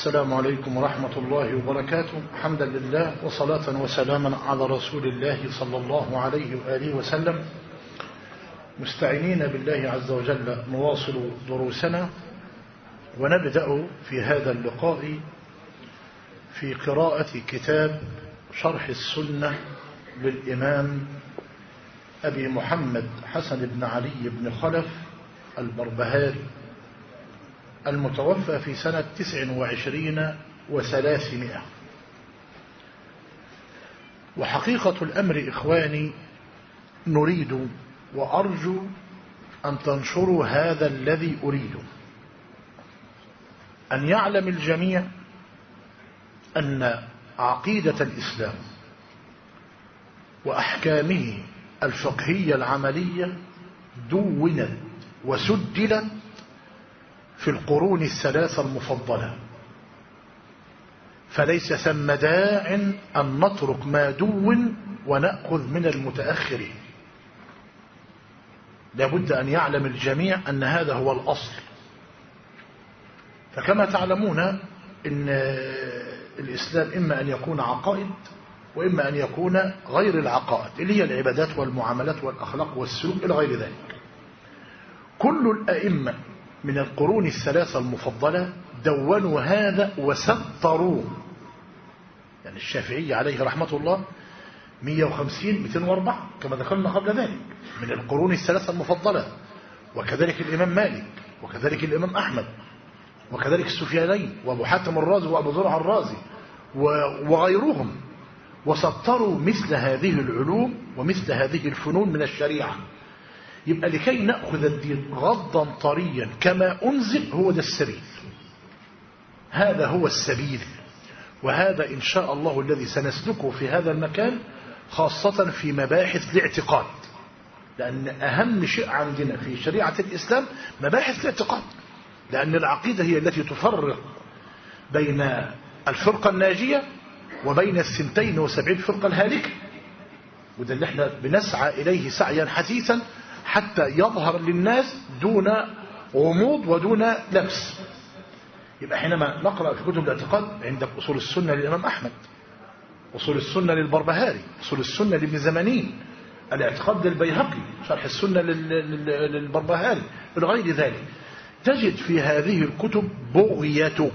السلام عليكم ورحمة الله وبركاته. حمدا لله وصلاة وسلاما على رسول الله صلى الله عليه وآله وسلم، مستعينين بالله عز وجل نواصل دروسنا، ونبدأ في هذا اللقاء في قراءة كتاب شرح السنة للإمام أبي محمد حسن بن علي بن خلف البربهاري، المتوفى في سنة 29 و300. وحقيقة الأمر إخواني، نريد وأرجو أن تنشروا هذا الذي أريد، أن يعلم الجميع أن عقيدة الإسلام وأحكامه الفقهية العملية دونت وسجلت في القرون الثلاثة المفضلة، فليس ثم داع أن نترك ما دون ونأخذ من المتأخرين. لابد أن يعلم الجميع أن هذا هو الأصل. فكما تعلمون إن الإسلام إما أن يكون عقائد وإما أن يكون غير العقائد، اللي هي العبادات والمعاملات والأخلاق والسلوك إلى غير ذلك. كل الأئمة من القرون الثلاثة المفضلة دونوا هذا وسطروه. يعني الشافعي عليه رحمة الله 150 204 كما ذكرنا قبل ذلك من القرون الثلاثة المفضلة، وكذلك الإمام مالك، وكذلك الإمام أحمد، وكذلك السفيانين، وأبو حاتم الرازي، وأبو زرع الرازي، وغيرهم، وسطروا مثل هذه العلوم ومثل هذه الفنون من الشريعة. يبقى لكي نأخذ الدين غضا طريا كما أنزل، هو ده السبيل، هذا هو السبيل. وهذا إن شاء الله الذي سنسلكه في هذا المكان، خاصة في مباحث الاعتقاد، لأن أهم شيء عندنا في شريعة الإسلام مباحث الاعتقاد، لأن العقيدة هي التي تفرق بين الفرقة الناجية وبين 72 فرقة الهالكة. وده اللي احنا بنسعى إليه سعيا حثيثا حتى يظهر للناس دون غموض ودون لبس. يبقى حينما نقرأ في كتب الاعتقاد، عندك أصول السنة للإمام أحمد، أصول السنة للبربهاري، أصول السنة لابن زمانين، الاعتقاد للبيهقي، شرح السنة للبربهاري، إلى غير ذلك. تجد في هذه الكتب بغيتك،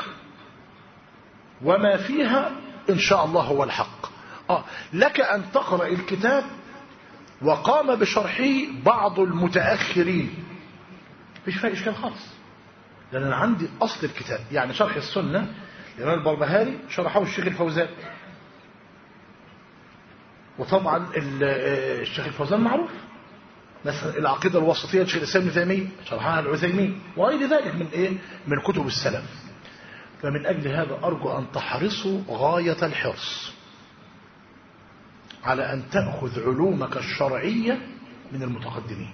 وما فيها إن شاء الله هو الحق. لك أن تقرأ الكتاب وقام بشرحه بعض المتأخرين، مفيش فيها إشكال خالص، لأن أنا عندي أصل الكتاب. يعني شرح السنة الإمام البربهاري شرحه الشيخ الفوزان، وطبعا الشيخ الفوزان معروف. مثلا العقيدة الوسطية الشيخ الإسلام ابن تيمية شرحها العثيمين، وغير ذلك من كتب السلف. فمن أجل هذا أرجو أن تحرصوا غاية الحرص على أن تأخذ علومك الشرعية من المتقدمين.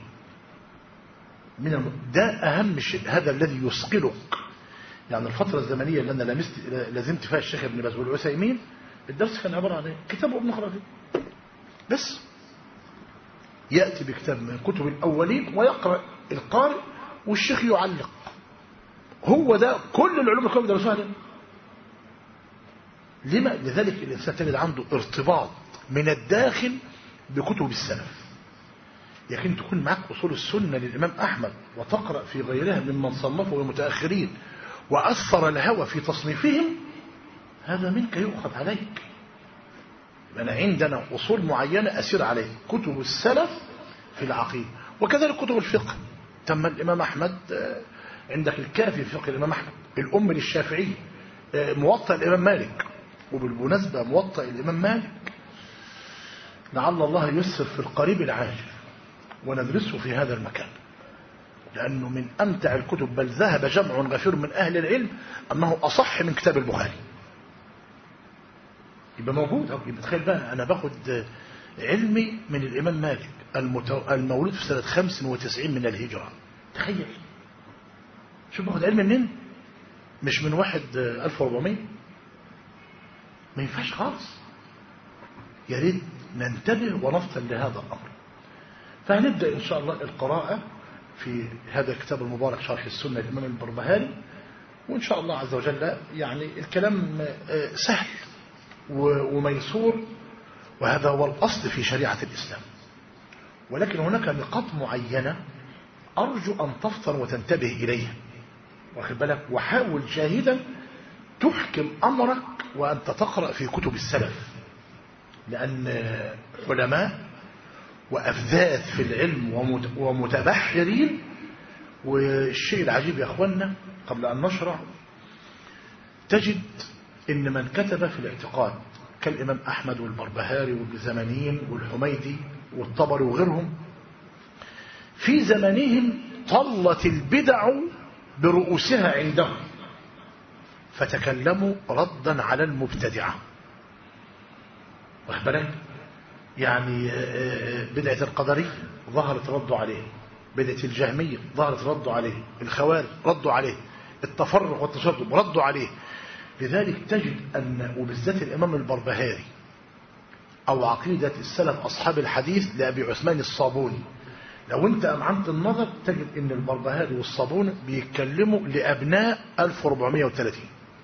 ده أهم شيء، هذا الذي يثقلك. يعني الفترة الزمنية اللي أنا لازمت فيها الشيخ ابن باز والعثيمين، الدرس كان عبارة عن كتاب ابن خلفي بس، يأتي بكتاب من كتب الأولين ويقرأ القارئ والشيخ يعلق. هو ده كل العلوم الكلام ده درسوها. لما؟ لذلك الإنسان تجد عنده ارتباط من الداخل بكتب السلف. لكن تكون معك أصول السنة للإمام أحمد وتقرأ في غيرها ممن صنفوا المتأخرين وأثر الهوى في تصنيفهم، هذا منك يؤخذ عليك. أنا عندنا أصول معينة أسير عليه، كتب السلف في العقيدة، وكذلك كتب الفقه. تم الإمام أحمد، عندك الكافي في فقه الإمام أحمد، الأم للشافعي، موطأ الإمام مالك. وبالمناسبة موطأ الإمام مالك لعل الله يسر في القريب العاجل وندرسه في هذا المكان، لأنه من أمتع الكتب، بل ذهب جمع غفير من أهل العلم أنه أصح من كتاب البخاري. يبقى موجود. يبقى تخيل بقى، أنا باخد علمي من الإمام مالك المولود في سنة 95 من الهجرة. تخيل، شوف باخد علم منين، مش من واحد 1400. ما ينفعش خالص. يا ريت ننتبه ونفطن لهذا الأمر. فهنبدأ إن شاء الله القراءة في هذا الكتاب المبارك شرح السنة للإمام البربهاري، وإن شاء الله عز وجل يعني الكلام سهل وميسور، وهذا هو الأصل في شريعة الإسلام. ولكن هناك نقاط معينة أرجو أن تفطر وتنتبه إليها، واخد بالك، وحاول جاهدا تحكم أمرك وأنت تقرأ في كتب السلف، لأن علماء وأفذاذ في العلم ومتبحرين. والشيء العجيب يا أخوانا قبل أن نشرع، تجد إن من كتب في الاعتقاد كالإمام أحمد والبربهاري والزمانيين والحميدي والطبري وغيرهم، في زمانهم طلت البدع برؤوسها عندهم، فتكلموا ردا على المبتدعة، واخد بالك، يعني بدعة القدرية ظهرت ردوا عليه، بدعة الجهمية ظهرت ردوا عليه، الخوارج ردوا عليه، التفرق والتشدد ردوا عليه. لذلك تجد أن وبالذات الإمام البربهاري أو عقيدة السلف أصحاب الحديث لأبي عثمان الصابوني، لو أنت أمعنت النظر تجد أن البربهاري والصابوني بيتكلموا لأبناء 1430.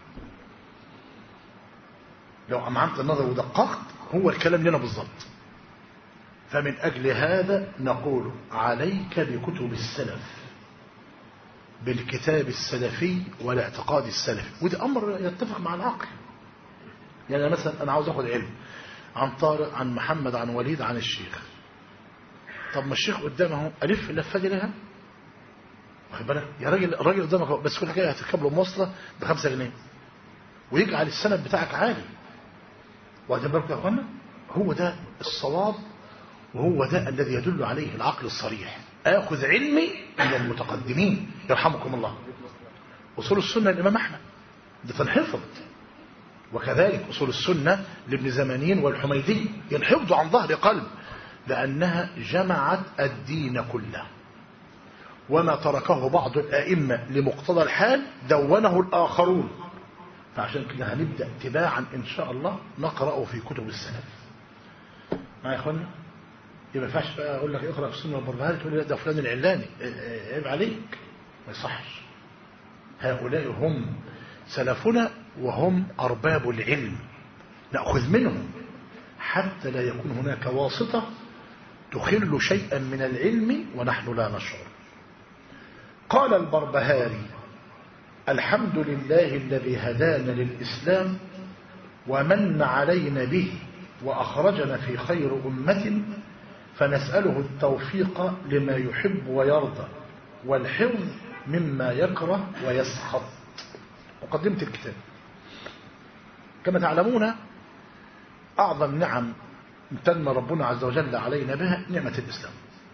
لو أمعنت النظر ودققت هو الكلام لنا بالضبط. فمن أجل هذا نقول عليك بكتب السلف، بالكتاب السلفي والاعتقاد السلفي، وده أمر يتفق مع العقل. يعني مثلا أنا عاوز أخذ علم عن طارق، عن محمد، عن وليد، عن الشيخ. طب ما الشيخ قدامه ألف اللفة دي لها، واخد بالك يا راجل، الراجل قدامك بس كل حاجة هتركب له مواصلة ب5 جنيه ويجعل السند بتاعك عالي. واخد بالك يا أخوانا، هو ده الصواب، وهو ده الذي يدل عليه العقل الصريح. آخذ علمي من المتقدمين يرحمكم الله. أصول السنة الإمام أحمد ده تنحفظ، وكذلك أصول السنة لابن زمانين والحميدي ينحفظ عن ظهر قلب، لأنها جمعت الدين كله، وما تركه بعض الآئمة لمقتضى الحال دونه الآخرون. فعشان كده هنبدأ تباعا إن شاء الله نقرأه في كتب السلف. معايا يا أخوانا؟ يبقى ما ينفعش بقى أقول لك اقرأ في السنة البربهاري تقول لي ده فلان العلاني، عيب عليك، ما يصحش. هؤلاء هم سلفنا وهم أرباب العلم، نأخذ منهم حتى لا يكون هناك واسطة تخل شيئا من العلم ونحن لا نشعر. قال البربهاري: الحمد لله الذي هدانا للإسلام ومن علينا به وأخرجنا في خير أمة، فنسأله التوفيق لما يحب ويرضى والحفظ مما يكره ويسخط. مقدمة الكتاب. كما تعلمون أعظم نعم امتن ربنا عز وجل علينا بها نعمة الإسلام،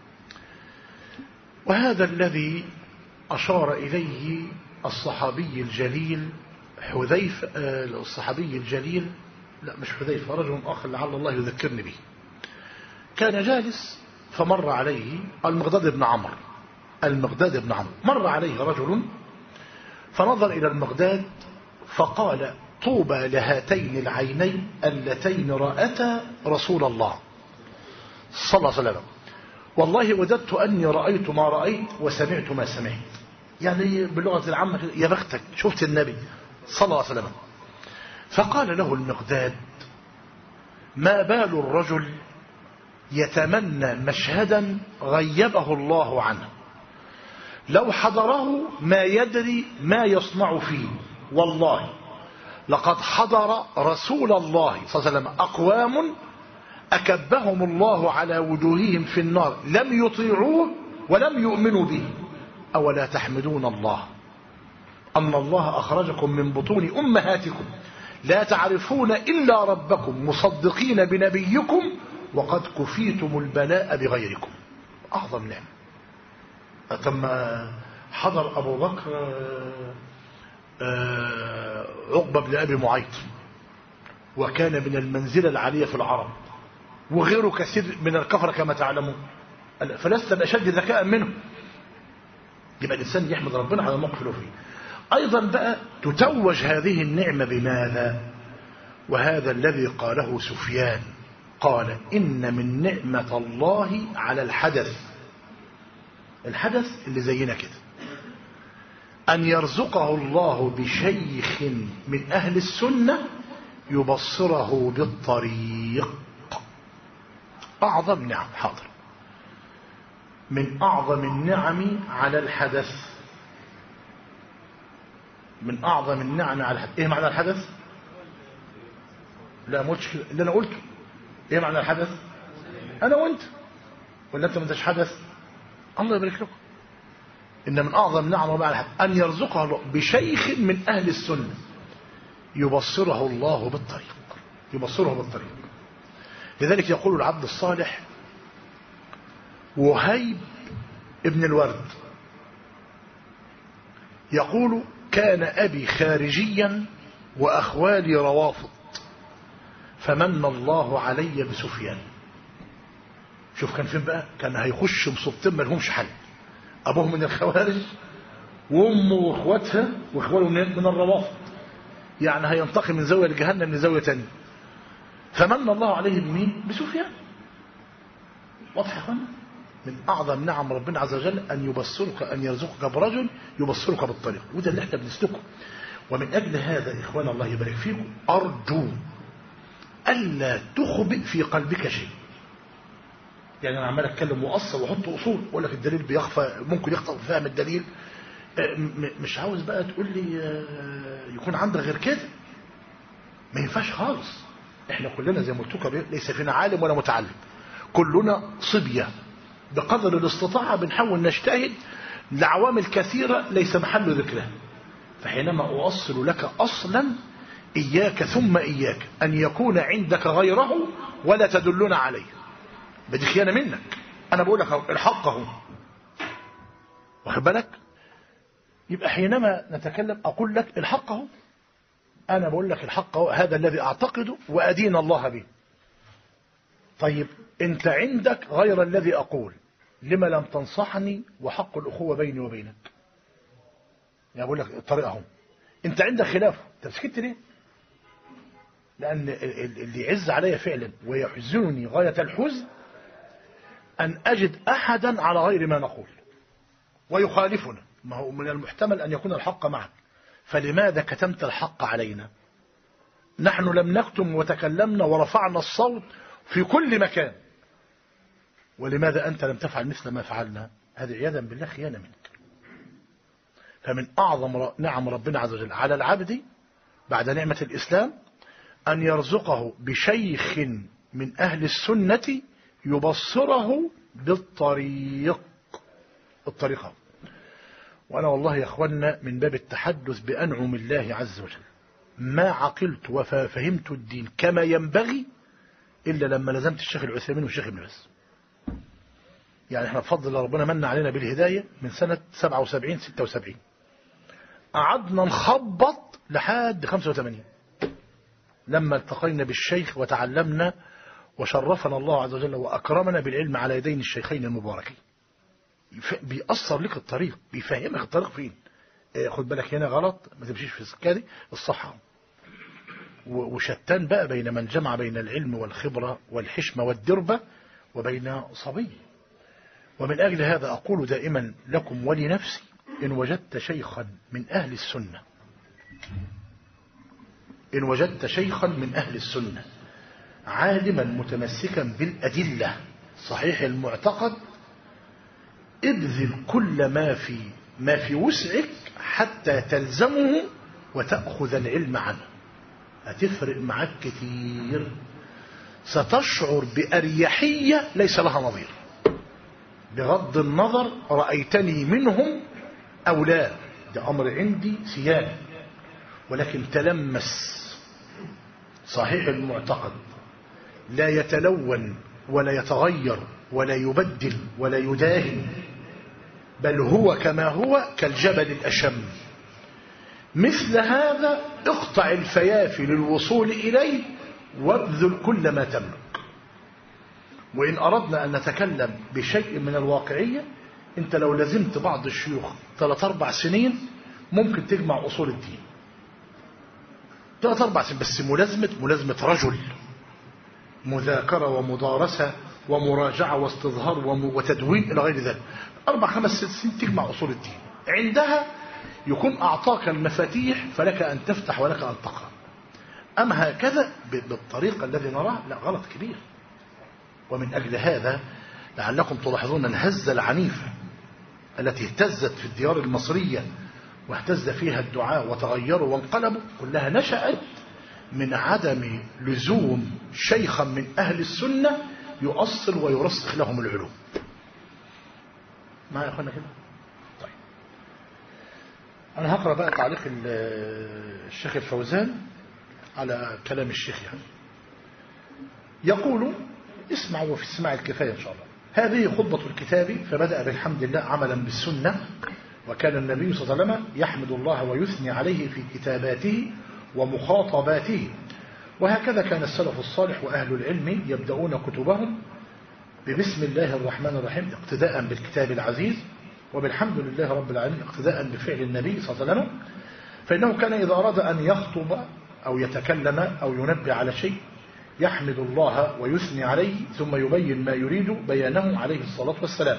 وهذا الذي أشار إليه الصحابي الجليل حذيفة، الصحابي الجليل لا مش حذيفة، رجل آخر لعل الله يذكرني به. كان جالس فمر عليه المقداد بن عمرو، المقداد بن عمرو مر عليه رجل فنظر إلى المقداد فقال: طوبى لهاتين العينين اللتين رأتا رسول الله صلى الله عليه وسلم، والله وددت أني رأيت ما رأيت وسمعت ما سمعت. يعني باللغة العامة يا بختك شفت النبي صلى الله عليه وسلم. فقال له المقداد: ما بال الرجل يتمنى مشهدا غيبه الله عنه، لو حضره ما يدري ما يصنع فيه، والله لقد حضر رسول الله صلى الله عليه وسلم أقوام أكبهم الله على وجوههم في النار لم يطيعوه ولم يؤمنوا به، أولا تحمدون الله أن الله أخرجكم من بطون أمهاتكم لا تعرفون إلا ربكم مصدقين بنبيكم وقد كفيتم البلاء بغيركم. أعظم نعمة. ثم حضر أبو بكر عقبة بن أبي معيط، وكان من المنزلة العالية في العرب، وغيره كثير من الكفر كما تعلمون، فلست بأشد ذكاء منه. يبقى الإنسان يحمد ربنا على الموقف له فيه. أيضا بقى تتوج هذه النعمة بماذا؟ وهذا الذي قاله سفيان، قال: إن من نعمة الله على الحدث، الحدث اللي زينا كده، أن يرزقه الله بشيخ من أهل السنة يبصره بالطريق. أعظم نعم. حاضر. من أعظم النعم على الحدث، من أعظم النعم على الحدث. إيه معنى الحدث؟ لا مشكلة اللي أنا قلته. إيه معنى الحدث؟ أنا وأنت، ولا أنت ما أنتش حدث؟ الله يبارك لكم. إن من أعظم نعم على الحدث أن يرزقه الله بشيخ من أهل السنة يبصره الله بالطريق، يبصره بالطريق. لذلك يقول العبد الصالح وهيب ابن الورد يقول: كان أبي خارجيا وأخوالي روافض فمن الله علي بسفيان. شوف كان فين بقى؟ كان هيخش مصبتين ما لهمش حل، أبوه من الخوارج وأمه وأخواتها وأخواله من الروافض، يعني هينتقل من زاوية لجهنم لزاوية تانية. فمن الله عليه بمين؟ بسفيان. واضح يا اخوانا؟ من أعظم نعم ربنا عز وجل أن يبصرك، أن يرزقك برجل يبصرك بالطريق، وده اللي احنا بنسلكه. ومن أجل هذا إخوان الله يبارك فيكم أرجو ألا تخبئ في قلبك شيء. يعني أنا عمال أتكلم وأصل وأحط أصول وأقول لك الدليل بيخفى، ممكن يخطئ في فهم الدليل. مش عاوز بقى تقول لي يكون عندك غير كده، ما ينفعش خالص. احنا كلنا زي ما قلت لكم ليس فينا عالم ولا متعلم، كلنا صبية بقدر الاستطاعة بنحاول نجتهد لعوامل كثيرة ليس محل ذكرها. فحينما أؤصل لك أصلا إياك ثم إياك أن يكون عندك غيره ولا تدلنا عليه، بدي خيانة منك. أنا بقول لك الحق هو، واخد بالك؟ يبقى حينما نتكلم أقول لك الحق هو، أنا بقول لك الحق هو، هذا الذي أعتقده وأدين الله به. طيب أنت عندك غير الذي أقول، لما لم تنصحني وحق الأخوة بيني وبينك؟ يعني بقول لك الطريقة هم، أنت عندك خلافه، أنت سكت ليه؟ لأن اللي يعز علي فعلا ويحزنني غاية الحزن أن أجد أحدا على غير ما نقول ويخالفنا. ما هو من المحتمل أن يكون الحق معك، فلماذا كتمت الحق علينا؟ نحن لم نكتم وتكلمنا ورفعنا الصوت في كل مكان، ولماذا أنت لم تفعل مثل ما فعلنا؟ هذه عياذا بالله خيانة منك. فمن أعظم نعم ربنا عز وجل على العبد بعد نعمة الإسلام أن يرزقه بشيخ من أهل السنة يبصره بالطريق، الطريقة. وأنا والله يا أخوانا من باب التحدث بأنعم الله عز وجل ما عقلت وفهمت الدين كما ينبغي إلا لما لزمت الشيخ العثيمين والشيخ ابن باز. يعني احنا بفضل ربنا من علينا بالهداية من سنة 77-76، قعدنا نخبط لحد 85 لما التقينا بالشيخ وتعلمنا وشرفنا الله عز وجل وأكرمنا بالعلم على يدين الشيخين المباركين. بيأثر لك الطريق، بيفهمك الطريق فين. خد بالك هنا غلط، ما تمشيش في السكة دي، الصح. وشتان بقى بين من جمع بين العلم والخبرة والحشمة والدربة وبين صبي. ومن أجل هذا أقول دائما لكم ولنفسي إن وجدت شيخا من أهل السنة، إن وجدت شيخا من أهل السنة عالما متمسكا بالأدلة صحيح المعتقد، ابذل كل ما في وسعك حتى تلزمه وتأخذ العلم عنه. هتفرق معك كثير، ستشعر بأريحية ليس لها نظير، بغض النظر رأيتني منهم أو لا، ده أمر عندي سيان. ولكن تلمس صحيح المعتقد، لا يتلون ولا يتغير ولا يبدل ولا يداهن، بل هو كما هو كالجبل الأشم. مثل هذا اقطع الفيافي للوصول إليه وابذل كل ما تملك. وإن أردنا أن نتكلم بشيء من الواقعية، أنت لو لزمت بعض الشيوخ 3-4 سنين ممكن تجمع أصول الدين 3-4 سنين، بس ملازمة رجل، مذاكرة ومدارسة ومراجعة واستظهار وتدوين إلى غير ذلك. 4-5 سنين تجمع أصول الدين. عندها يكون أعطاك المفاتيح فلك أن تفتح ولك أن تقرأ. أما هكذا بالطريقة الذي نراه لا، غلط كبير. ومن أجل هذا لعلكم تلاحظون الهزة العنيفة التي اهتزت في الديار المصرية واهتز فيها الدعاء وتغيروا وانقلبوا، كلها نشأت من عدم لزوم شيخا من أهل السنة يؤصل ويرسخ لهم العلوم. ما يا أخوانا كده؟ طيب أنا هقرأ بقى تعليق الشيخ الفوزان على كلام الشيخ. يعني يقول: اسمعوا في السماع الكفاية إن شاء الله. هذه خطبة الكتاب، فبدأ بالحمد لله عملا بالسنة، وكان النبي صلى الله عليه وسلم يحمد الله ويثني عليه في كتاباته ومخاطباته، وهكذا كان السلف الصالح وأهل العلم يبدأون كتبهم ببسم الله الرحمن الرحيم اقتداء بالكتاب العزيز، وبالحمد لله رب العالمين اقتداء بفعل النبي صلى الله عليه وسلم، فإنه كان إذا أراد أن يخطب أو يتكلم أو ينبه على شيء يحمد الله ويثني عليه ثم يبين ما يريد بيانه عليه الصلاة والسلام.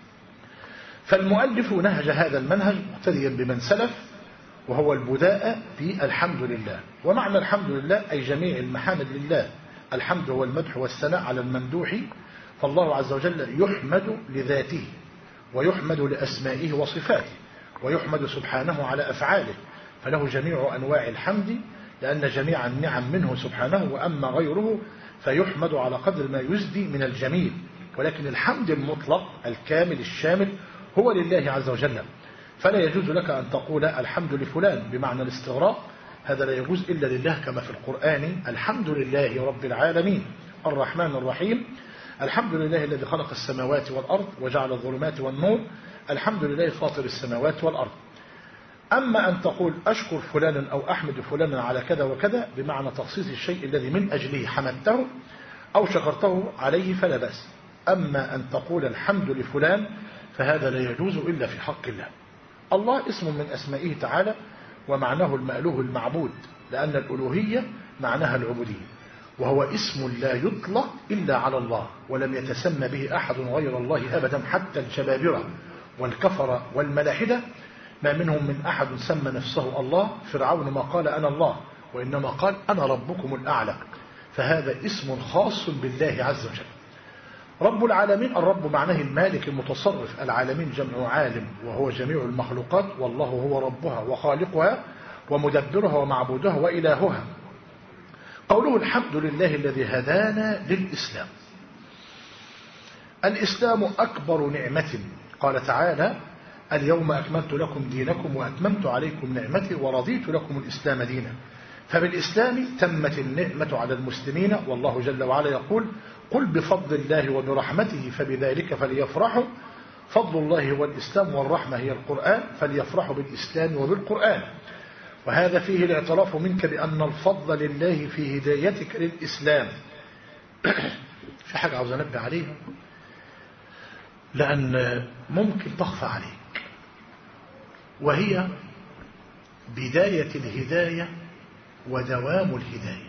فالمؤلف نهج هذا المنهج مقتديا بمن سلف، وهو البداء في الحمد لله. ومعنى الحمد لله أي جميع المحامد لله. الحمد هو المدح والثناء على الممدوح، فالله عز وجل يحمد لذاته ويحمد لأسمائه وصفاته، ويحمد سبحانه على أفعاله، فله جميع أنواع الحمد لأن جميع النعم منه سبحانه، وأما غيره فيحمد على قدر ما يزدي من الجميل. ولكن الحمد المطلق الكامل الشامل هو لله عز وجل، فلا يجوز لك أن تقول الحمد لفلان بمعنى الاستغراق، هذا لا يجوز إلا لله، كما في القرآن: الحمد لله رب العالمين الرحمن الرحيم، الحمد لله الذي خلق السماوات والأرض وجعل الظلمات والنور، الحمد لله فاطر السماوات والأرض. أما أن تقول أشكر فلانا أو أحمد فلانا على كذا وكذا بمعنى تخصيص الشيء الذي من أجله حمدته أو شكرته عليه فلا بأس. أما أن تقول الحمد لفلان فهذا لا يجوز إلا في حق الله. الله اسم من أسمائه تعالى، ومعناه المألوه المعبود، لأن الألوهية معناها العبودية، وهو اسم لا يطلق إلا على الله، ولم يتسمى به أحد غير الله أبدا، حتى الجبابرة والكفرة والملاحدة ما منهم من أحد سمى نفسه الله. فرعون ما قال أنا الله، وإنما قال أنا ربكم الأعلى، فهذا اسم خاص بالله عز وجل. رب العالمين، الرب معناه المالك المتصرف، العالمين جمع عالم وهو جميع المخلوقات، والله هو ربها وخالقها ومدبرها ومعبودها وإلهها. قوله الحمد لله الذي هدانا للإسلام. الإسلام أكبر نعمة، قال تعالى: اليوم أكملت لكم دينكم وأتممت عليكم نعمتي ورضيت لكم الإسلام دينا. فبالإسلام تمت النعمة على المسلمين، والله جل وعلا يقول: قل بفضل الله وبرحمته فبذلك فليفرحوا، فضل الله هو الإسلام والرحمة هي القرآن، فليفرحوا بالإسلام وبالقرآن. وهذا فيه الاعتراف منك بأن الفضل لله في هدايتك للإسلام. في حاجة عاوز أنبه عليها لأن ممكن تخفى عليك، وهي بداية الهداية ودوام الهداية.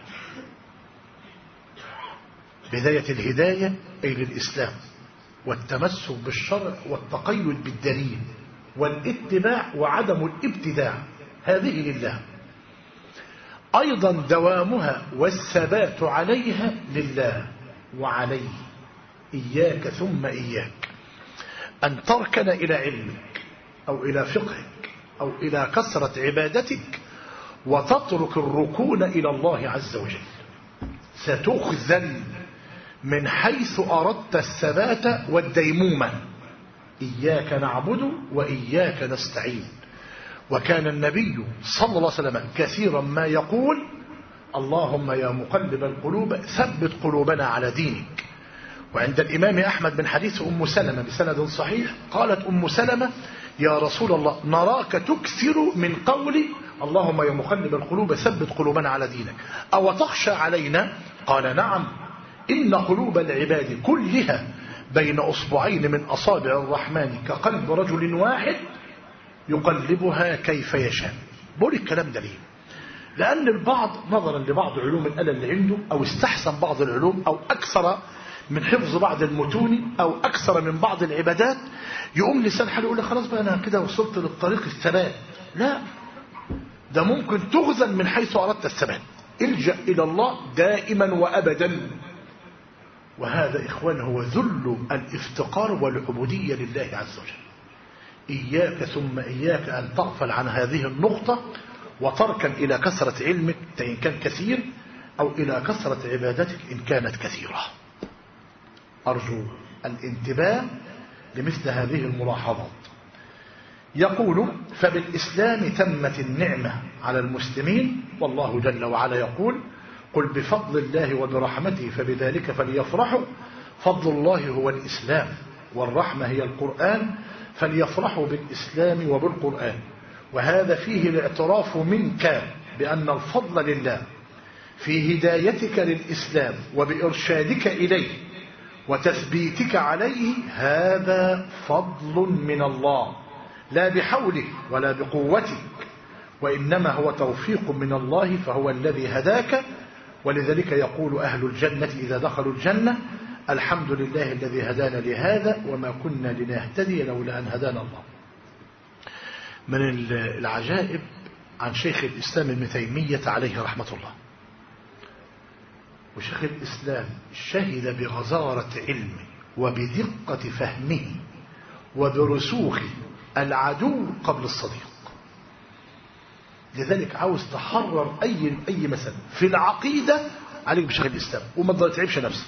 بداية الهداية أي للإسلام، والتمسك بالشرع والتقيد بالدليل والاتباع وعدم الابتداع، هذه لله. أيضا دوامها والثبات عليها لله وعليه، إياك ثم إياك أن تركن إلى علمك أو إلى فقهك أو إلى كثرة عبادتك وتترك الركون إلى الله عز وجل، ستخذل من حيث أردت الثبات والديمومة. إياك نعبد وإياك نستعين. وكان النبي صلى الله عليه وسلم كثيرا ما يقول: اللهم يا مقلب القلوب ثبت قلوبنا على دينك. وعند الإمام أحمد من حديث أم سلمة بسند صحيح قالت أم سلمة: يا رسول الله نراك تكثر من قول اللهم يا مقلب القلوب ثبت قلوبنا على دينك، أو تخشى علينا؟ قال: نعم، إن قلوب العباد كلها بين أصبعين من أصابع الرحمن كقلب رجل واحد يقلبها كيف يشاء. بقول الكلام ده ليه؟ لأن البعض نظرا لبعض علوم الآلة اللي عنده، أو استحسن بعض العلوم، أو أكثر من حفظ بعض المتون أو أكثر من بعض العبادات، يقوم لسان حاله يقول لك خلاص بقى أنا كده وصلت للطريق الثبات. لا، ده ممكن تخزن من حيث أردت الثبات. الجأ إلى الله دائما وأبدا. وهذا إخوان هو ذل الافتقار والعبودية لله عز وجل. إياك ثم إياك أن تغفل عن هذه النقطة وتركن إلى كثرة علمك إن كان كثير، أو إلى كثرة عبادتك إن كانت كثيرة. أرجو الانتباه لمثل هذه الملاحظات. يقول: فبالإسلام تمت النعمة على المسلمين، والله جل وعلا يقول: قل بفضل الله وبرحمته فبذلك فليفرحوا، فضل الله هو الإسلام والرحمة هي القرآن، فليفرحوا بالإسلام وبالقرآن. وهذا فيه الاعتراف منك بأن الفضل لله في هدايتك للإسلام وبإرشادك إليه وتثبيتك عليه، هذا فضل من الله لا بحولك ولا بقوتك، وإنما هو توفيق من الله، فهو الذي هداك. ولذلك يقول أهل الجنة إذا دخلوا الجنة: الحمد لله الذي هدانا لهذا وما كنا لنهتدي لولا أن هدانا الله. من العجائب عن شيخ الإسلام ابن تيمية عليه رحمة الله، وشيخ الإسلام شهد بغزارة علمه وبدقة فهمه وبرسوخ العدو قبل الصديق. لذلك عاوز تحرر أي مسألة في العقيدة عليك بشيخ الإسلام وما تتعبش نفسك.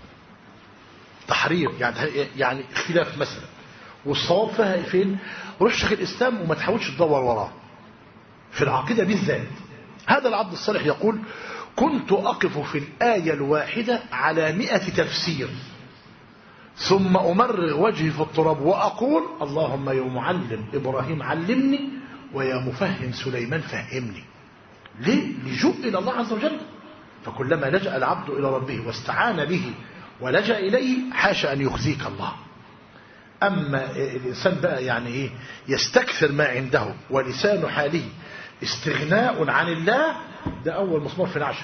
تحرير يعني اختلاف مسألة والصواب فيها فين، روح شيخ الإسلام وما تحاولش تدور وراه في العقيدة بالذات. هذا العبد الصالح يقول: كنت أقف في الآية الواحدة على 100 تفسير، ثم أمرغ وجهي في التراب وأقول: اللهم يا معلم إبراهيم علمني ويا مفهم سليمان فهمني. ليه؟ لجوء إلى الله عز وجل. فكلما لجأ العبد إلى ربه واستعان به ولجأ إليه، حاشا أن يخزيك الله. أما الإنسان بقى يعني إيه، يستكثر ما عنده ولسان حاله استغناء عن الله، ده أول مسمار في العشق.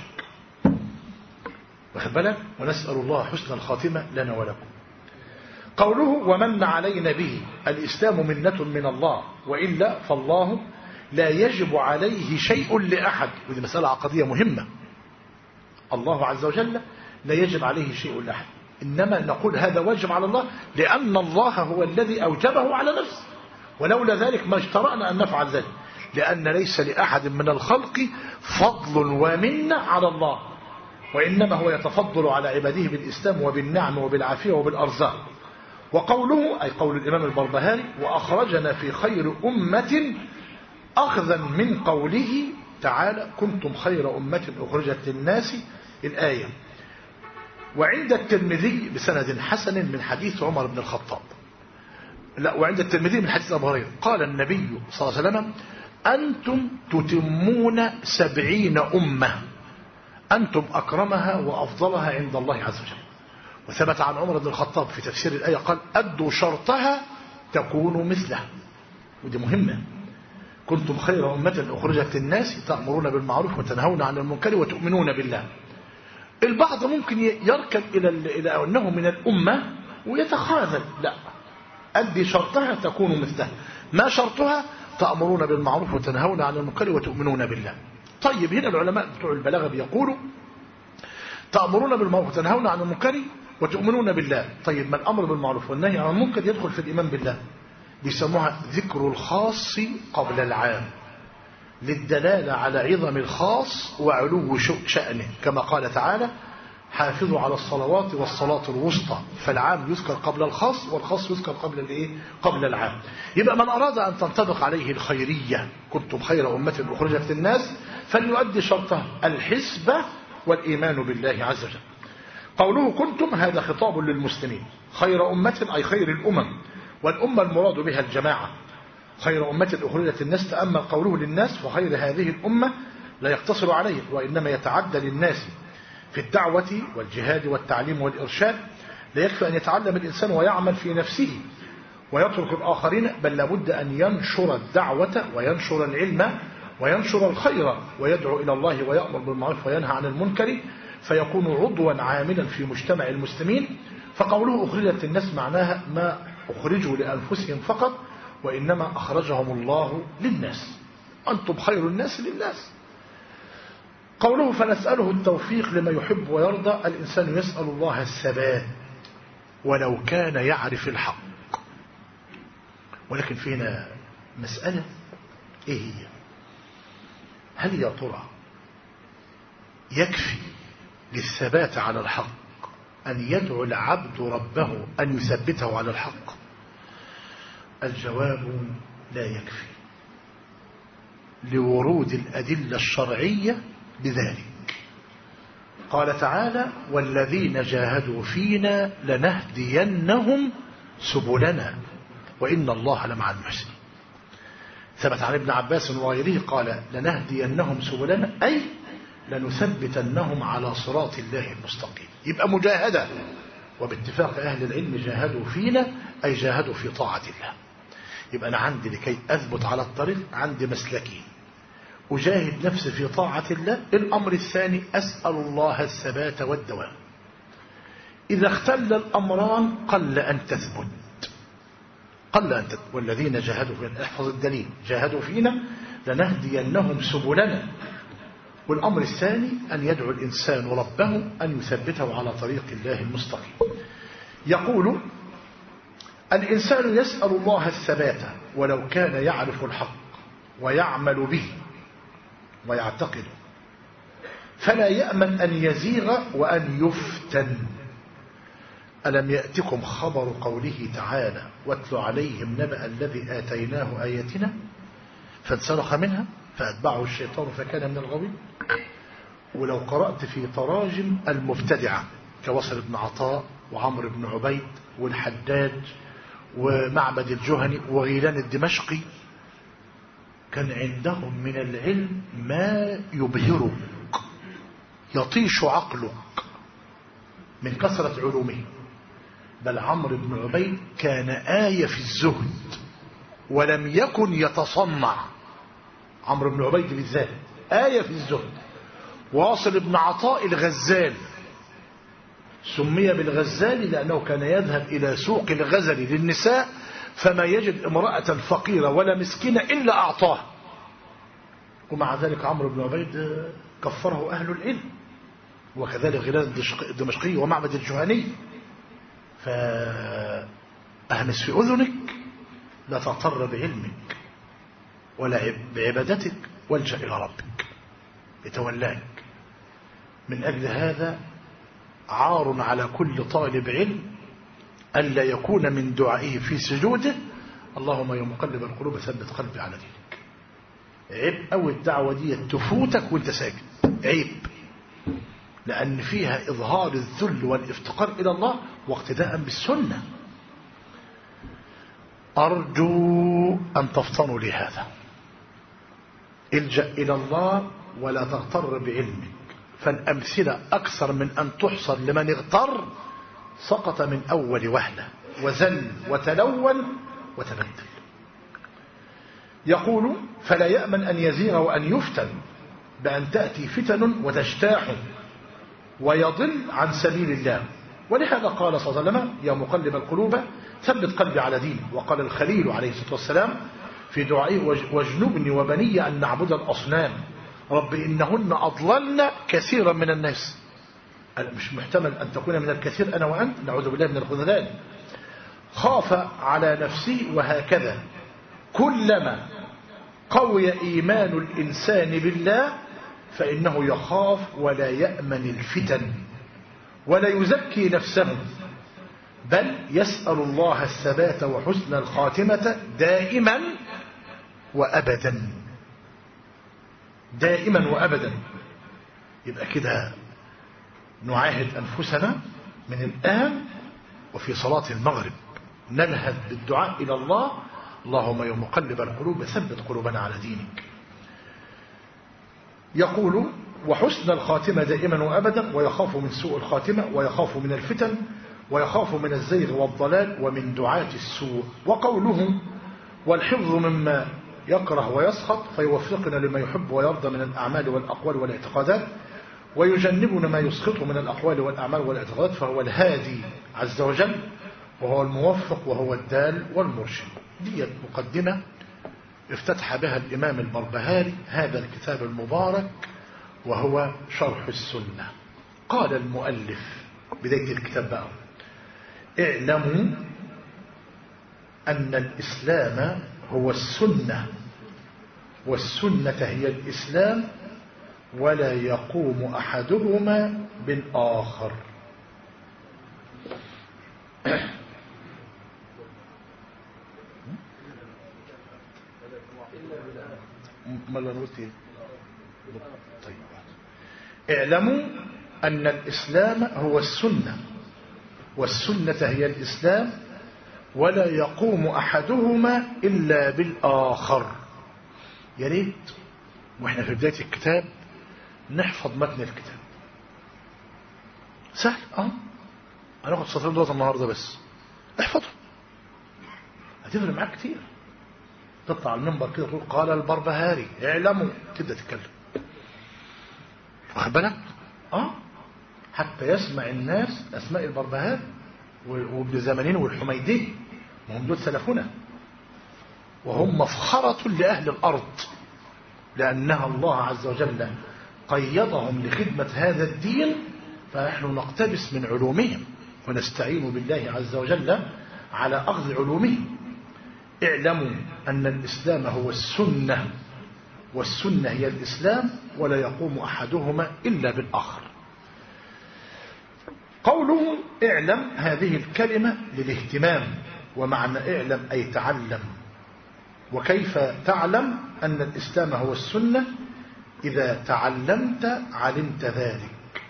واخد بالك؟ ونسأل الله حسن الخاتمة لنا ولكم. قوله: ومن علينا به، الإسلام منة من الله، وإلا فالله لا يجب عليه شيء لأحد. ودي مسألة عقدية مهمة. الله عز وجل لا يجب عليه شيء لأحد، إنما نقول هذا واجب على الله لأن الله هو الذي أوجبه على نفسه، ولولا ذلك ما اجترأنا أن نفعل ذلك، لأن ليس لأحد من الخلق فضل ومنة على الله، وإنما هو يتفضل على عباده بالإسلام وبالنعم وبالعافية وبالأرزاق. وقوله أي قول الإمام البربهاري: وأخرجنا في خير أمة، أخذا من قوله تعالى: كنتم خير أمة أخرجت للناس، الآية. وعند الترمذي بسند حسن من حديث عمر بن الخطاب، لا، وعند الترمذي من حديث أبو هريرة قال النبي صلى الله عليه وسلم: أنتم تتمون 70 أمة، أنتم أكرمها وأفضلها عند الله عز وجل. وثبت عن عمر بن الخطاب في تفسير الآية قال: أدوا شرطها تكونوا مثلها. ودي مهمة. كنتم خير أمة أخرجت للناس تأمرون بالمعروف وتنهون عن المنكر وتؤمنون بالله. البعض ممكن يركن إلى أنه من الأمة ويتخاذل. لا، أدي شرطها تكونوا مثلها. ما شرطها؟ تأمرون بالمعروف وتنهون عن المنكر وتؤمنون بالله. طيب، هنا العلماء بتوع البلاغة بيقولوا: تأمرون بالمعروف وتنهون عن المنكر وتؤمنون بالله. طيب، ما الأمر بالمعروف والنهي عن المنكر يدخل في الإيمان بالله. بيسموها ذكر الخاص قبل العام، للدلالة على عظم الخاص وعلو شأنه، كما قال تعالى: حافظوا على الصلوات والصلاة الوسطى. فالعام يذكر قبل الخاص، والخاص يذكر قبل العام. يبقى من أراد أن تنطبق عليه الخيرية، كنتم خير أمة أخرجت للناس، فليؤدي شرطها الحسبة والإيمان بالله عز وجل. قوله كنتم هذا خطاب للمسلمين، خير أمة أي خير الأمم، والأمة المراد بها الجماعة. خير أمة أخرجت للناس، تأمل قوله للناس، فخير هذه الأمة لا يقتصر عليه، وإنما يتعدى للناس في الدعوة والجهاد والتعليم والإرشاد. لا يكفي أن يتعلم الإنسان ويعمل في نفسه ويترك الآخرين، بل لابد أن ينشر الدعوة وينشر العلم وينشر الخير ويدعو إلى الله ويأمر بالمعروف وينهى عن المنكر. فيكون عضوا عاملا في مجتمع المسلمين. فقوله أخرجت الناس معناها ما أخرجوا لأنفسهم فقط، وإنما أخرجهم الله للناس، أنتم خير الناس للناس. قوله فنسأله التوفيق لما يحب ويرضى، الإنسان يسأل الله الثبات ولو كان يعرف الحق. ولكن فينا مسألة، إيه هي؟ هل يا ترى يكفي للثبات على الحق أن يدعو العبد ربه أن يثبته على الحق؟ الجواب لا يكفي، لورود الأدلة الشرعية بذلك. قال تعالى والذين جاهدوا فينا لنهدينهم سبلنا وإن الله لمع المحسنين. ثبت عن ابن عباس وغيره قال لنهدينهم سبلنا، أي لنثبتنهم على صراط الله المستقيم. يبقى مجاهدة، وباتفاق أهل العلم جاهدوا فينا أي جاهدوا في طاعة الله. يبقى أنا عندي لكي أثبت على الطريق عندي مسلكين: أجاهد نفسي في طاعة الله. الأمر الثاني أسأل الله الثبات والدوام. إذا اختل الأمران قل أن تثبت، قل أن تثبت. والذين جاهدوا فينا، احفظ الدليل، جاهدوا فينا لنهدينهم سبلنا. والأمر الثاني أن يدعو الإنسان ربه أن يثبته على طريق الله المستقيم. يقول الإنسان يسأل الله الثبات ولو كان يعرف الحق ويعمل به ويعتقد، فلا يأمن أن يزيغ وأن يفتن. ألم يأتكم خبر قوله تعالى واتل عليهم نبأ الذي آتيناه آياتنا فانسلخ منها فأتبعه الشيطان فكان من الغاوين. ولو قرأت في تراجم المبتدعة كوصل بن عطاء وعمر بن عبيد والحداد ومعبد الجهني وغيلان الدمشقي، كان عندهم من العلم ما يبهرك يطيش عقلك من كثرة علومه. بل عمرو بن عبيد كان آية في الزهد ولم يكن يتصنع. عمرو بن عبيد بالذات آية في الزهد. واصل بن عطاء الغزال سمي بالغزال لأنه كان يذهب إلى سوق الغزل للنساء فما يجد امرأة فقيرة ولا مسكينة إلا أعطاه. ومع ذلك عمرو بن عبيد كفره أهل العلم، وكذلك غيلان الدمشقي ومعبد الجهني. فأهمس في أذنك، لا تغتر بعلمك ولا بعبادتك، والجأ إلى ربك يتولاك. من أجل هذا عار على كل طالب علم ألا يكون من دعائه في سجوده اللهم يا مقلب القلوب ثبت قلبي على دينك. عيب أو الدعوة دي تفوتك وانت ساجد، عيب، لأن فيها إظهار الذل والافتقار إلى الله واقتداء بالسنة. أرجو أن تفطنوا لهذا. الجأ إلى الله ولا تغتر بعلمك، فالأمثلة أكثر من أن تحصر لمن اغتر سقط من أول وهلة وزل وتلون وتبدل. يقول فلا يأمن أن يزيغ وأن يفتن بأن تأتي فتن وتجتاح ويضل عن سبيل الله. ولهذا قال صلى الله عليه وسلم يا مقلب القلوب ثبت قلبي على دينك. وقال الخليل عليه الصلاة والسلام في دعائه واجنبني وبني أن نعبد الأصنام رب إنهن أضللن كثيرا من الناس. مش محتمل أن تكون من الكثير أنا وأنت، نعوذ بالله من الخذلان. خاف على نفسه، وهكذا كلما قوي إيمان الإنسان بالله فإنه يخاف ولا يأمن الفتن ولا يزكي نفسه، بل يسأل الله الثبات وحسن الخاتمة دائما وأبدا، دائما وأبدا. يبقى كده نعاهد أنفسنا من الآن وفي صلاة المغرب نلهث بالدعاء إلى الله اللهم يا مقلب القلوب ثبت قلوبنا على دينك. يقول وحسن الخاتمة دائما وأبدا، ويخاف من سوء الخاتمة ويخاف من الفتن ويخاف من الزيغ والضلال ومن دعاة السوء. وقوله والحفظ مما يكره ويسخط فيوفقنا لما يحب ويرضى من الأعمال والأقوال والاعتقادات. ويجنبنا ما يسخطه من الأقوال والأعمال والاعتقادات، فهو الهادي عز وجل، وهو الموفق، وهو الدال والمرشد. دي مقدمة افتتح بها الإمام البربهاري هذا الكتاب المبارك، وهو شرح السنة. قال المؤلف بداية الكتاب بقى: اعلموا أن الإسلام هو السنة، والسنة هي الإسلام، ولا يقوم أحدهما بالآخر. طيب. اعلموا أن الإسلام هو السنة، والسنة هي الإسلام، ولا يقوم أحدهما إلا بالآخر. يا ريت واحنا في بداية الكتاب نحفظ متن الكتاب. سهل. هناخد سطرين دول النهارده بس احفظه، هتفرق معاك كتير. تطلع على المنبر كده تقول قال البربهاري اعلموا، تبدا تتكلم، واخد بالك؟ حتى يسمع الناس اسماء البربهاري وابن زمانين والحميدي، وهم دول سلفنا، وهم مفخرة لأهل الأرض، لأنها الله عز وجل قيضهم لخدمة هذا الدين، فنحن نقتبس من علومهم ونستعين بالله عز وجل على أخذ علومهم. اعلموا أن الإسلام هو السنة، والسنة هي الإسلام، ولا يقوم أحدهما إلا بالآخر. قوله اعلم هذه الكلمة للاهتمام، ومعنى اعلم أي تعلم. وكيف تعلم أن الإسلام هو السنة؟ إذا تعلمت علمت ذلك.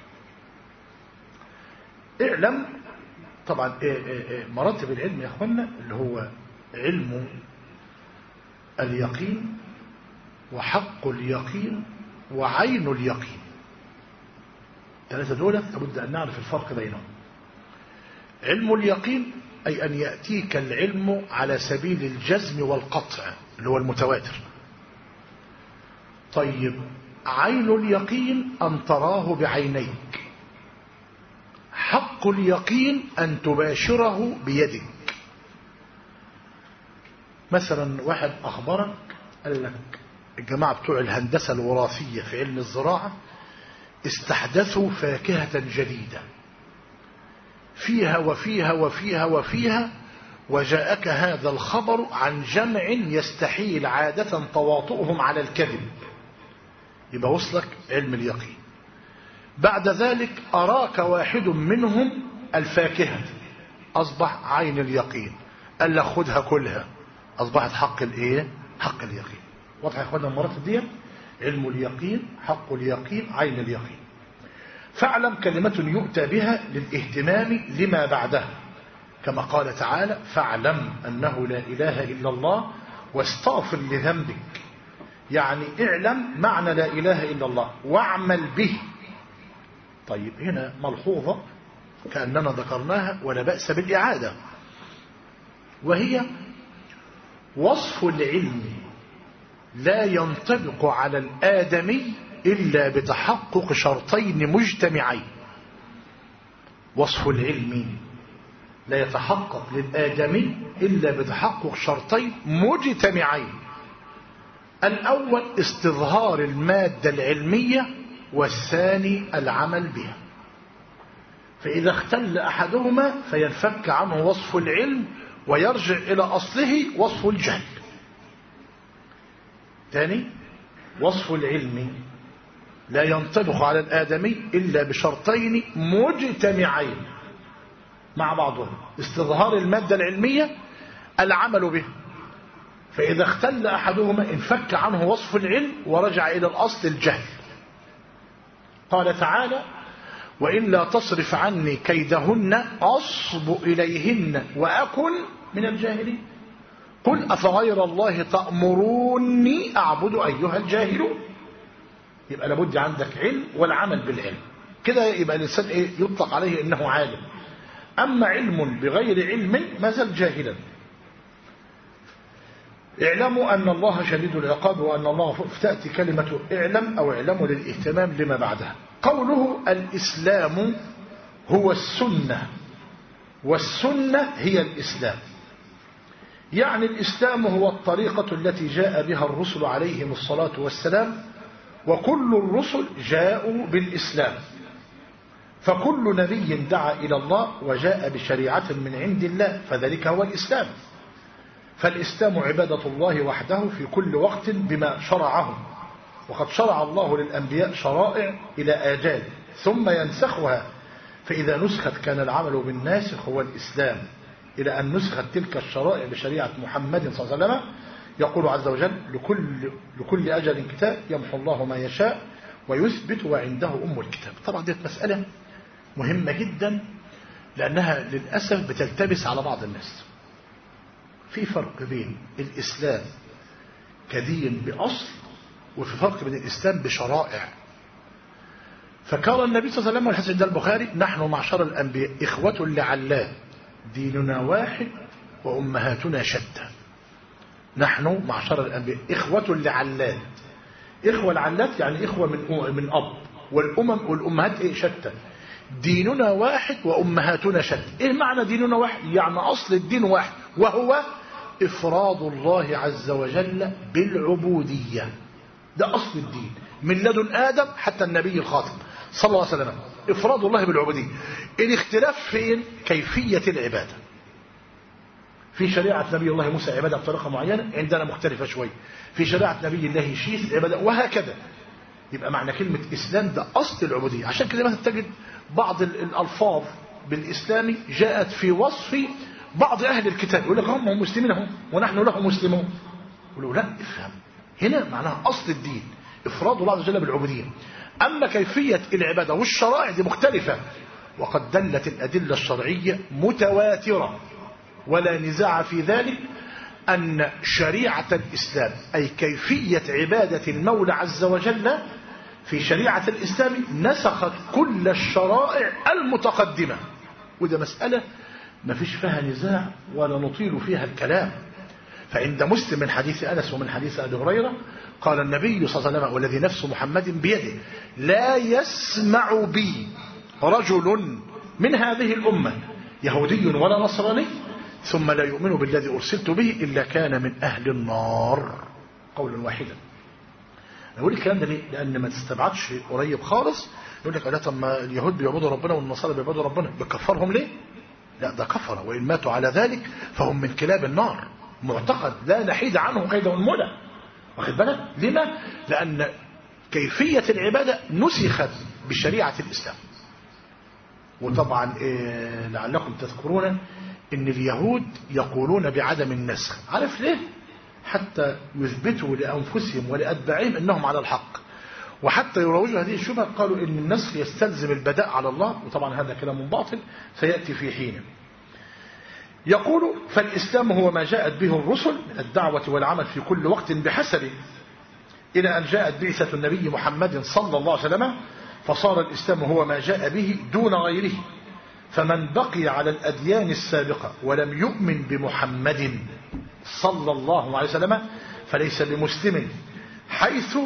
اعلم طبعا مراتب العلم يا أخوانا، اللي هو علم اليقين، وحق اليقين، وعين اليقين. ثلاثة دول لابد أن نعرف الفرق بينهم. علم اليقين أي أن يأتيك العلم على سبيل الجزم والقطع، اللي هو المتواتر. طيب، عين اليقين أن تراه بعينيك. حق اليقين أن تباشره بيدك. مثلا واحد أخبرك قال لك الجماعة بتوع الهندسة الوراثية في علم الزراعة استحدثوا فاكهة جديدة فيها وفيها وفيها وفيها، وجاءك هذا الخبر عن جمع يستحيل عادة تواطؤهم على الكذب، يبقى وصلك علم اليقين. بعد ذلك أراك واحد منهم الفاكهة، أصبح عين اليقين، قال لك خدها كلها، أصبحت حق الإيه؟ حق اليقين. واضح يا أخوانا المراتب دي؟ علم اليقين، حق اليقين، عين اليقين. فاعلم كلمة يؤتى بها للاهتمام لما بعدها، كما قال تعالى فاعلم أنه لا إله إلا الله واستغفر لذنبك. يعني اعلم معنى لا إله إلا الله واعمل به. طيب هنا ملحوظة كأننا ذكرناها ولا بأس بالإعادة، وهي وصف العلم لا ينطبق على الآدمي إلا بتحقق شرطين مجتمعين. وصف العلم لا يتحقق للآدمي إلا بتحقق شرطين مجتمعين. الأول استظهار المادة العلمية، والثاني العمل بها. فإذا اختل أحدهما فينفك عنه وصف العلم ويرجع إلى أصله وصف الجهل. ثاني، وصف العلم لا ينطبق على الآدمي إلا بشرطين مجتمعين مع بعضهم: استظهار المادة العلمية، العمل به. فإذا اختل أحدهما انفك عنه وصف العلم ورجع إلى الأصل الجهل. قال تعالى وإلا تصرف عني كيدهن أصب إليهن وأكن من الجاهلين. قل أفغير الله تأمروني أعبد أيها الجاهلون. يبقى لابد عندك علم والعمل بالعلم، كده يبقى الإنسان يطلق عليه إنه عالم. أما علم بغير علم ما زال جاهلا. اعلموا أن الله شديد العقاب وأن الله تأتي كلمة اعلم أو اعلموا للاهتمام لما بعدها. قوله الإسلام هو السنة والسنة هي الإسلام، يعني الإسلام هو الطريقة التي جاء بها الرسل عليهم الصلاة والسلام، وكل الرسل جاءوا بالإسلام، فكل نبي دعا إلى الله وجاء بشريعة من عند الله فذلك هو الإسلام. فالإسلام عبادة الله وحده في كل وقت بما شرعه، وقد شرع الله للأنبياء شرائع إلى آجال ثم ينسخها، فإذا نسخت كان العمل بالناسخ هو الإسلام، إلى أن نسخت تلك الشرائع بشريعة محمد صلى الله عليه وسلم. يقول عز وجل لكل أجل كتاب يمحو الله ما يشاء ويثبت وعنده أم الكتاب. طبعا دي مسألة مهمة جدا، لأنها للأسف بتلتبس على بعض الناس. في فرق بين الإسلام كدين بأصل، وفي فرق بين الإسلام بشرائع. فقال النبي صلى الله عليه وسلم والحديث عند البخاري: نحن معشر الأنبياء إخوة لعلات ديننا واحد وأمهاتنا شتى. نحن معشر الأنبياء إخوة لعلات. إخوة لعلات يعني إخوة من أب، والأمهات شتى. ديننا واحد وأمهاتنا شتى. إيه معنى ديننا واحد؟ يعني أصل الدين واحد، وهو إفراد الله عز وجل بالعبودية. ده أصل الدين من لدن آدم حتى النبي الخاتم صلى الله عليه وسلم، إفراد الله بالعبودية. الاختلاف فين؟ كيفية العبادة. في شريعة نبي الله موسى عبادة بطريقة معينة، عندنا مختلفة شوي. في شريعة نبي الله شيث عبادة، وهكذا. يبقى معنى كلمة إسلام ده أصل العبودية. عشان كده مثلا تجد بعض الألفاظ بالإسلام جاءت في وصف بعض أهل الكتاب، يقول لك هم مسلمين هم ونحن لهم مسلمون. يقولوا لا، افهم، هنا معناها أصل الدين إفراد الله عز وجل بالعبودية. أما كيفية العبادة والشرائع دي مختلفة، وقد دلت الأدلة الشرعية متواترة ولا نزاع في ذلك أن شريعة الإسلام أي كيفية عبادة المولى عز وجل في شريعة الإسلام نسخت كل الشرائع المتقدمة. وده مسألة ما فيش فيها نزاع ولا نطيل فيها الكلام. فعند مسلم من حديث أنس ومن حديث أبي هريرة قال النبي صلى الله عليه وسلم: والذي نفس محمد بيده لا يسمع بي رجل من هذه الأمة يهودي ولا نصراني ثم لا يؤمن بالذي أرسلت به إلا كان من أهل النار. قولا واحدا. أقول الكلام ده ليه؟ لأن ما تستبعدش قريب خالص يقول لك: لا، طب ما اليهود بيعبدوا ربنا والنصارى بيعبدوا ربنا، بكفرهم ليه؟ لا، ده كفر، وإن ماتوا على ذلك فهم من كلاب النار. معتقد لا نحيد عنه قيد وانملة. واخد بالك؟ لما؟ لأن كيفية العبادة نسخت بشريعة الإسلام. وطبعا لعلكم تذكرون ان اليهود يقولون بعدم النسخ. عارف ليه؟ حتى يثبتوا لأنفسهم ولأتباعهم أنهم على الحق، وحتى يروجوا هذه الشبهة قالوا إن النسخ يستلزم البداء على الله، وطبعا هذا كلام باطل سيأتي في حين. يقول: فالإسلام هو ما جاءت به الرسل من الدعوة والعمل في كل وقت بحسبه، إلى أن جاءت بعثة النبي محمد صلى الله عليه وسلم، فصار الإسلام هو ما جاء به دون غيره. فمن بقي على الأديان السابقة ولم يؤمن بمحمد صلى الله عليه وسلم فليس بمسلم، حيث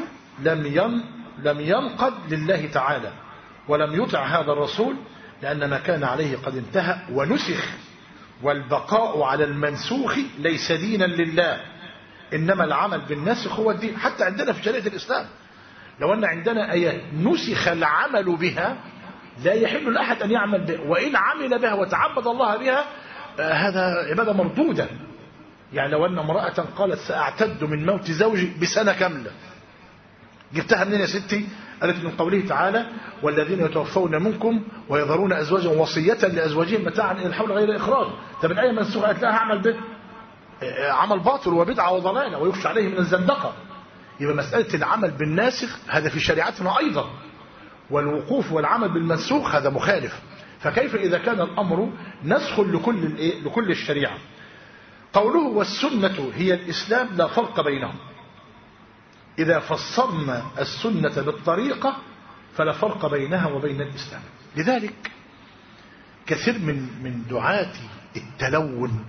لم ينقد لله تعالى ولم يطع هذا الرسول، لأن ما كان عليه قد انتهى ونسخ. والبقاء على المنسوخ ليس دينا لله، إنما العمل بالنسخ هو الدين. حتى عندنا في شريعة الإسلام لو أن عندنا آيات نسخ العمل بها لا يحل لأحد أن يعمل بها، وإن عمل بها وتعبد الله بها هذا عبادة مردودة. يعني لو أن امرأة قالت: سأعتد من موت زوجي بسنة كاملة، جبتها منين يا ستي؟ قالت: من قوله تعالى: والذين يتوفون منكم ويذرون أزواجا وصية لأزواجهم متاعا إلى الحول غير إخراج. طب الآية منسوخة، قالت لها هعمل به عمل باطل وبدعة وضلالة ويخشى عليه من الزندقة. يبقى مسألة العمل بالناسخ هذا في شريعتنا أيضا، والوقوف والعمل بالمنسوخ هذا مخالف. فكيف إذا كان الأمر نسخ لكل الشريعة؟ قوله: والسنة هي الإسلام لا فرق بينهم. إذا فسرنا السنة بالطريقة فلا فرق بينها وبين الإسلام. لذلك كثير من دعاة التلون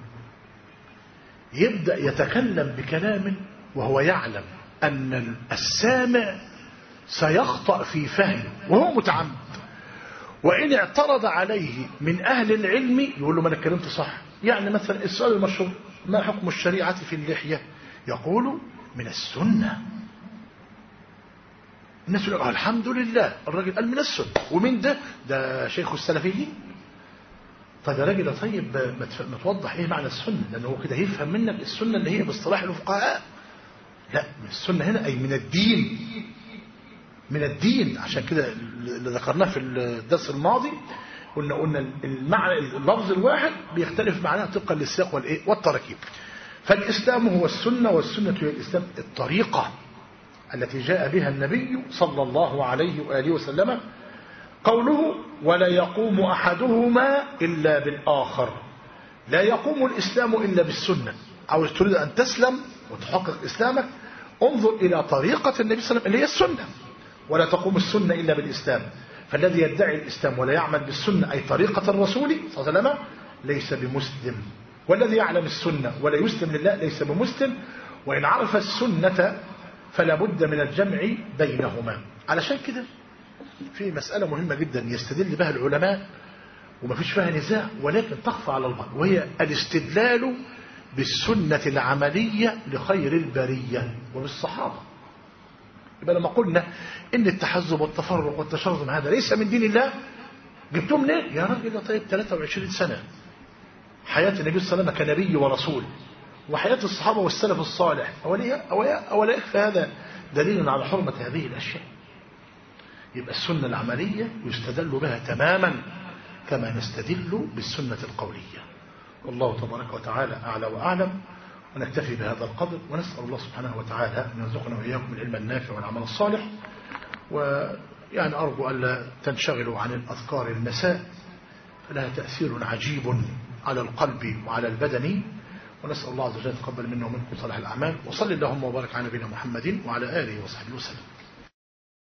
يبدأ يتكلم بكلام وهو يعلم أن السامع سيخطأ في فهم وهو متعمد، وإن اعترض عليه من أهل العلم يقول له ما أنا اتكلمت صح. يعني مثلا السؤال المشهور ما حكم الشريعة في اللحية؟ يقول من السنة. الناس يقول الحمد لله الراجل قال من السنة، ومن ده شيخ السلفيين. طيب يا راجل طيب ما توضح ايه معنى السنة، لأنه هو كده يفهم منك السنة اللي هي باصطلاح الفقهاء. لا، من السنة هنا أي من الدين، من الدين. عشان كده اللي ذكرناه في الدرس الماضي قلنا المعنى اللفظ الواحد بيختلف معناه طبقا للسياق والايه والتركيب. فالإسلام هو السنة، والسنة هي الإسلام الطريقة التي جاء بها النبي صلى الله عليه وآله وسلم. قوله ولا يقوم أحدهما إلا بالآخر. لا يقوم الإسلام إلا بالسنة. عاوز تريد أن تسلم وتحقق إسلامك، انظر إلى طريقة النبي صلى الله عليه وسلم اللي هي السنة. ولا تقوم السنة إلا بالإسلام. فالذي يدعي الإسلام ولا يعمل بالسنة أي طريقة الرسول صلى الله عليه وسلم ليس بمسلم، والذي يعلم السنة ولا يسلم لله ليس بمسلم. وإن عرف السنة فلا بد من الجمع بينهما. علشان كده في مسألة مهمة جدا يستدل بها العلماء وما فيش فيها نزاع، ولكن تخفى على البعض، وهي الاستدلال بالسنة العملية لخير البرية وبالصحابة. يبقى لما قلنا إن التحزب والتفرق والتشرذم هذا ليس من دين الله، جبتهم ليه؟ يا راجل طيب 23 سنة حياة النبي صلى الله عليه وسلم كنبي ورسول، وحياة الصحابة والسلف الصالح، أولا يكفي هذا دليل على حرمة هذه الأشياء. يبقى السنة العملية يستدل بها تماما كما نستدل بالسنة القولية. والله تبارك وتعالى أعلى وأعلم، ونكتفي بهذا القدر، ونسأل الله سبحانه وتعالى أن يرزقنا وإياكم العلم النافع والعمل الصالح. ويعني أرجو ألا تنشغلوا عن الأذكار المساء، فلها تأثير عجيب على القلب وعلى البدن. ونسأل الله عز وجل يتقبل منا ومنكم صالح الأعمال. وصل اللهم وبارك على نبينا محمد وعلى آله وصحبه وسلم.